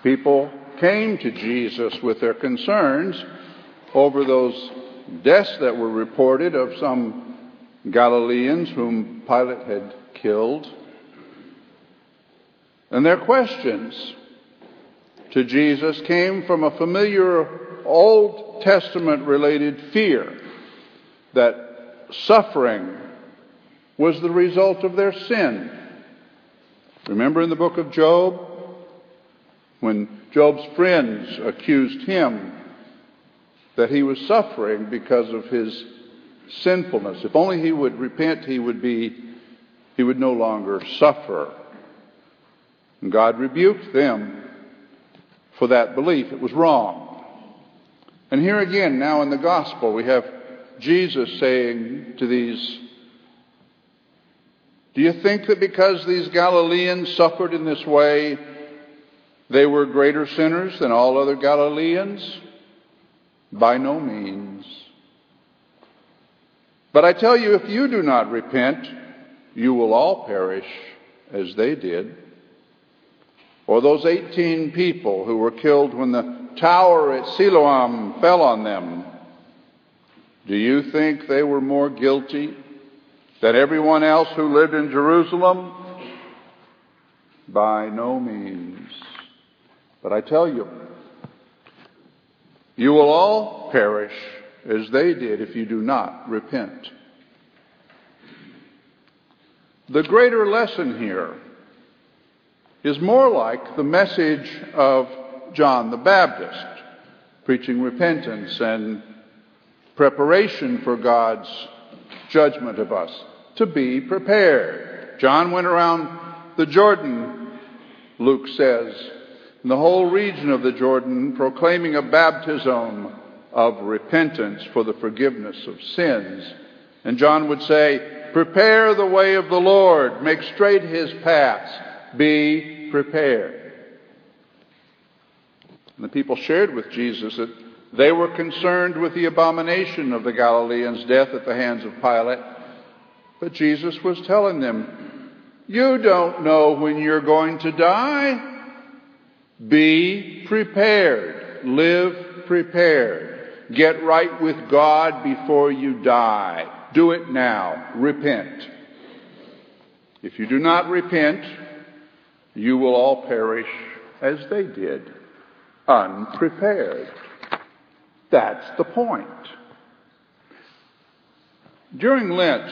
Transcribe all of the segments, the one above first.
People came to Jesus with their concerns over those deaths that were reported of some Galileans whom Pilate had killed. And their questions to Jesus came from a familiar Old Testament related fear that suffering was the result of their sin. Remember in the book of Job, when Job's friends accused him that he was suffering because of his sinfulness. If only he would repent, he would no longer suffer. And God rebuked them for that belief. It was wrong. And here again, now in the gospel, we have Jesus saying to these, do you think that because these Galileans suffered in this way, they were greater sinners than all other Galileans? By no means. But I tell you, if you do not repent, you will all perish as they did. Or those 18 people who were killed when the tower at Siloam fell on them. Do you think they were more guilty than everyone else who lived in Jerusalem? By no means. But I tell you, you will all perish as they did if you do not repent. The greater lesson here is more like the message of John the Baptist, preaching repentance and preparation for God's judgment of us, to be prepared. John went around the Jordan, Luke says, in the whole region of the Jordan, proclaiming a baptism of repentance for the forgiveness of sins. And John would say, prepare the way of the Lord, make straight his paths, be prepared. And the people shared with Jesus that they were concerned with the abomination of the Galileans' death at the hands of Pilate. But Jesus was telling them, you don't know when you're going to die. Be prepared. Live prepared. Get right with God before you die. Do it now. Repent. If you do not repent, you will all perish as they did, unprepared. That's the point. During Lent,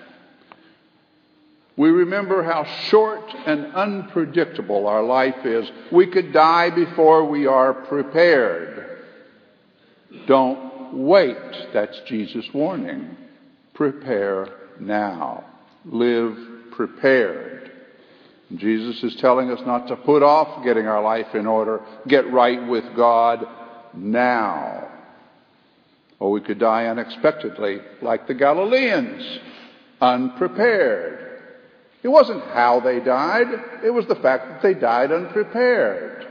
we remember how short and unpredictable our life is. We could die before we are prepared. Don't wait. That's Jesus' warning. Prepare now. Live prepared. Jesus is telling us not to put off getting our life in order. Get right with God now. Or we could die unexpectedly, like the Galileans, unprepared. It wasn't how they died. It was the fact that they died unprepared.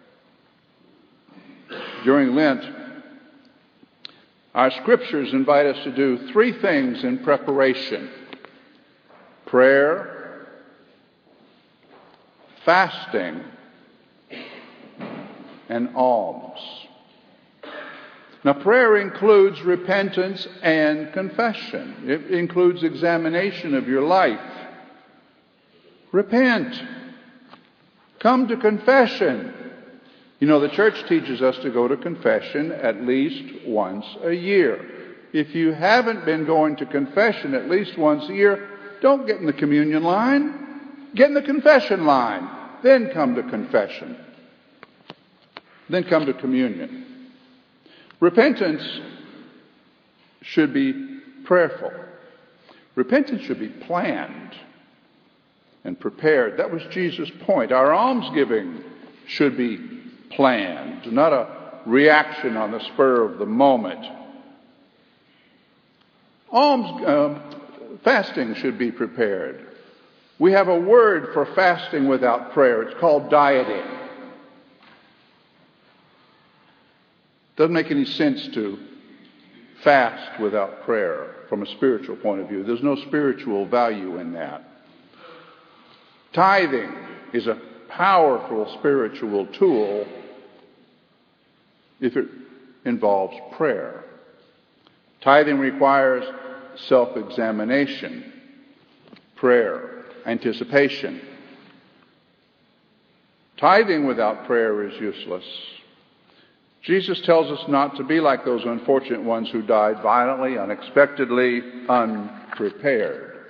During Lent, our scriptures invite us to do three things in preparation: prayer, fasting, and alms. Now, prayer includes repentance and confession. It includes examination of your life. Repent. Come to confession. You know, the church teaches us to go to confession at least once a year. If you haven't been going to confession at least once a year, don't get in the communion line. Get in the confession line. Then come to confession. Then come to communion. Repentance should be prayerful. Repentance should be planned and prepared. That was Jesus' point. Our almsgiving should be planned, not a reaction on the spur of the moment. Fasting should be prepared. We have a word for fasting without prayer. It's called dieting. Doesn't make any sense to fast without prayer from a spiritual point of view. There's no spiritual value in that. Tithing is a powerful spiritual tool if it involves prayer. Tithing requires self-examination, prayer, anticipation. Tithing without prayer is useless. Jesus tells us not to be like those unfortunate ones who died violently, unexpectedly, unprepared.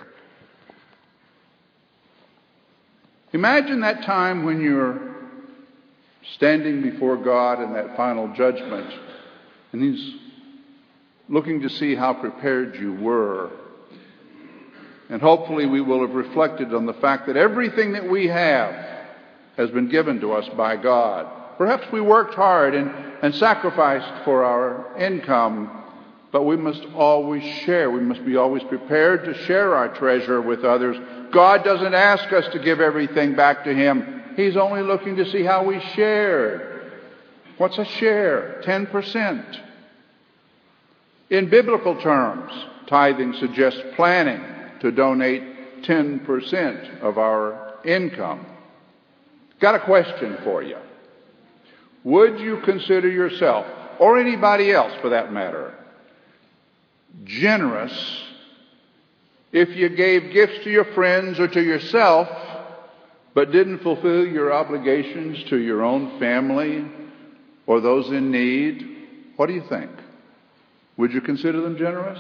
Imagine that time when you're standing before God in that final judgment, and He's looking to see how prepared you were. And hopefully we will have reflected on the fact that everything that we have has been given to us by God. Perhaps we worked hard and sacrificed for our income, but we must always share. We must be always prepared to share our treasure with others. God doesn't ask us to give everything back to Him. He's only looking to see how we shared. What's a share? 10%. In biblical terms, tithing suggests planning to donate 10% of our income. Got a question for you. Would you consider yourself, or anybody else for that matter, generous if you gave gifts to your friends or to yourself, but didn't fulfill your obligations to your own family or those in need? What do you think? Would you consider them generous?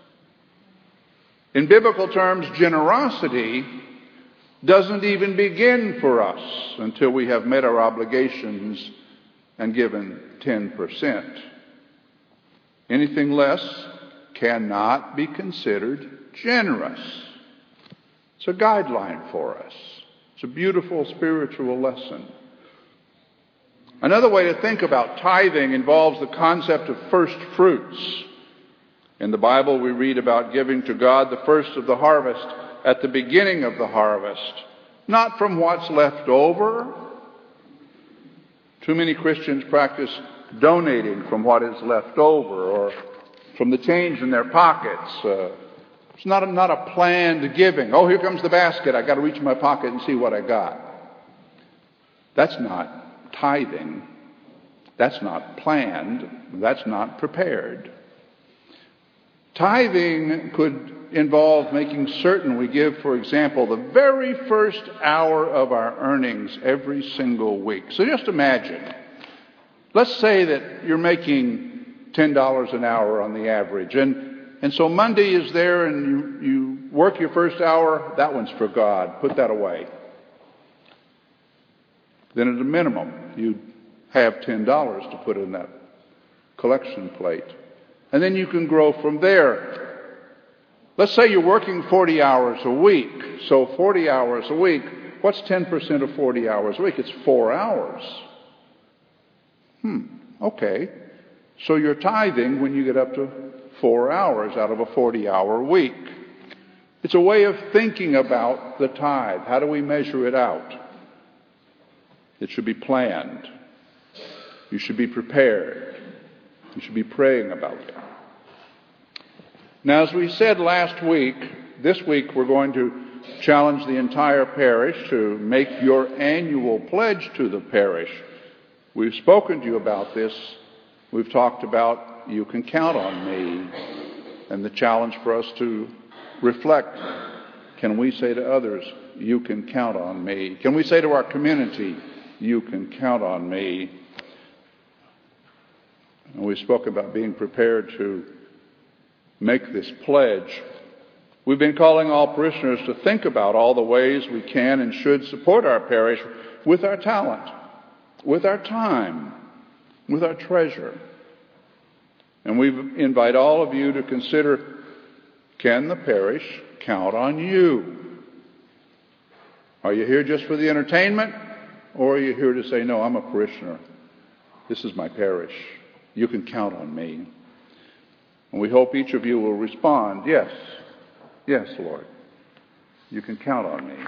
In biblical terms, generosity doesn't even begin for us until we have met our obligations and given 10%. Anything less cannot be considered generous. It's a guideline for us. It's a beautiful spiritual lesson. Another way to think about tithing involves the concept of first fruits. In the Bible, we read about giving to God the first of the harvest at the beginning of the harvest, not from what's left over. Too many Christians practice donating from what is left over or from the change in their pockets. It's not a planned giving. Oh, here comes the basket. I got to reach in my pocket and see what I got. That's not tithing. That's not planned. That's not prepared. Tithing could involve making certain we give, for example, the very first hour of our earnings every single week. So just imagine. Let's say that you're making $10 an hour on the average. And so Monday is there and you work your first hour. That one's for God. Put that away. Then at a minimum, you have $10 to put in that collection plate. And then you can grow from there. Let's say you're working 40 hours a week. So 40 hours a week, what's 10% of 40 hours a week? It's 4 hours. Okay. So you're tithing when you get up to 4 hours out of a 40-hour week. It's a way of thinking about the tithe. How do we measure it out? It should be planned. You should be prepared. You should be praying about it. Now, as we said last week, this week we're going to challenge the entire parish to make your annual pledge to the parish. We've spoken to you about this. We've talked about you can count on me, and the challenge for us to reflect. Can we say to others, you can count on me? Can we say to our community, you can count on me? And we spoke about being prepared to make this pledge. We've been calling all parishioners to think about all the ways we can and should support our parish with our talent, with our time, with our treasure. And we invite all of you to consider, can the parish count on you? Are you here just for the entertainment? Or are you here to say, no, I'm a parishioner. This is my parish. You can count on me. And we hope each of you will respond, yes, yes, Lord, you can count on me.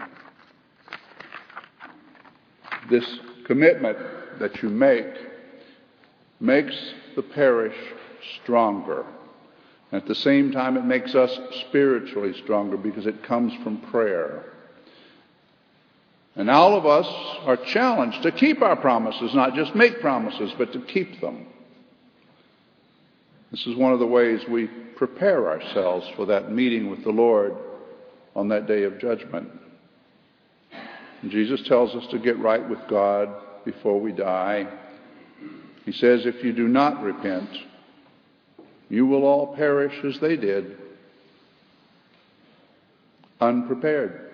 This commitment that you make makes the parish stronger. And at the same time, it makes us spiritually stronger because it comes from prayer. And all of us are challenged to keep our promises, not just make promises, but to keep them. This is one of the ways we prepare ourselves for that meeting with the Lord on that day of judgment. And Jesus tells us to get right with God before we die. He says, if you do not repent, you will all perish as they did, unprepared.